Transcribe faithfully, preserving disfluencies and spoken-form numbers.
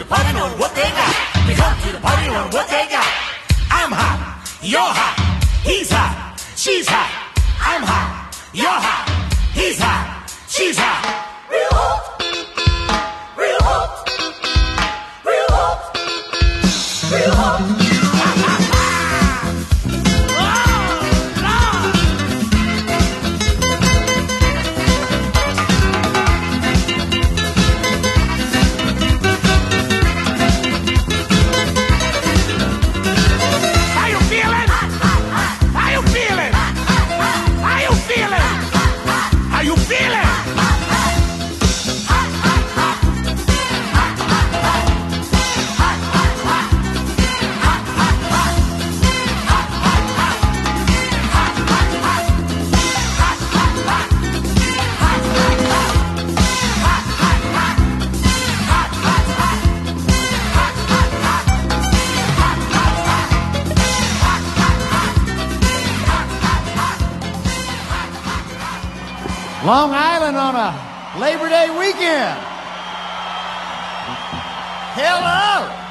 the party knowing what they got. We come to the party knowing what they got. I'm hot, you're hot, he's hot, she's hot. I'm hot, you're hot, he's hot, she's hot. Real hot, real hot, real hot, real hot. Long Island on a Labor Day weekend. Hello.